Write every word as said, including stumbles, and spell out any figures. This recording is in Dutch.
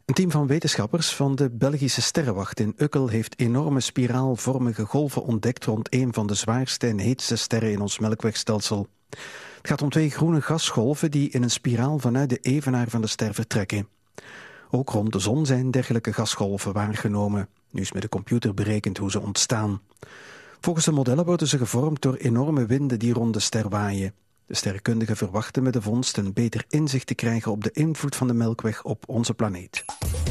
Een team van wetenschappers van de Belgische Sterrenwacht in Uckel heeft enorme spiraalvormige golven ontdekt rond een van de zwaarste en heetste sterren in ons melkwegstelsel. Het gaat om twee groene gasgolven die in een spiraal vanuit de evenaar van de ster vertrekken. Ook rond de zon zijn dergelijke gasgolven waargenomen. Nu is met de computer berekend hoe ze ontstaan. Volgens de modellen worden ze gevormd door enorme winden die rond de ster waaien. De sterrenkundigen verwachten met de vondst een beter inzicht te krijgen op de invloed van de Melkweg op onze planeet.